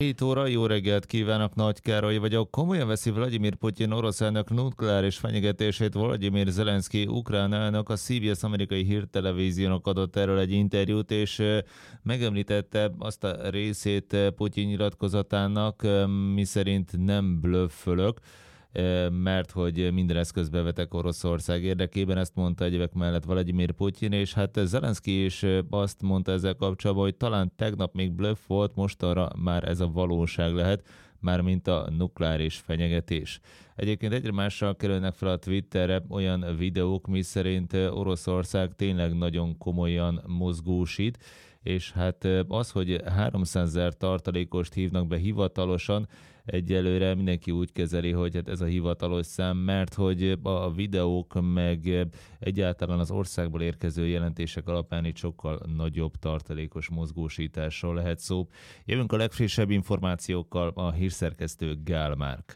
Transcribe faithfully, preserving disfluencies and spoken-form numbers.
hét óra, jó reggelt kívánok, Nagy Károly vagyok. Komolyan veszi Vladimir Putyin orosz elnök nukleáris fenyegetését. Vladimir Zelenszky ukrán elnök a cé bé es amerikai hírtelevíziónak adott erről egy interjút, és ö, megemlítette azt a részét ö, Putyin nyilatkozatának, ö, miszerint nem blöffölök, ö, mert hogy minden eszközbe vetek Oroszország érdekében, ezt mondta egyebek mellett Vladimir Putyin, és hát Zelenszky is ö, azt mondta ezzel kapcsolatban, hogy talán tegnap még blöff volt, mostanra már ez a valóság lehet, mármint a nukleáris fenyegetés. Egyébként egyre mással kerülnek fel a Twitterre olyan videók, miszerint Oroszország tényleg nagyon komolyan mozgósít, és hát az, hogy háromszázezer tartalékost hívnak be hivatalosan, egyelőre mindenki úgy kezeli, hogy hát ez a hivatalos szám, mert hogy a videók meg egyáltalán az országból érkező jelentések alapján itt sokkal nagyobb tartalékos mozgósításról lehet szó. Jövünk a legfrissebb információkkal, a hírszerkesztő Gál Márk.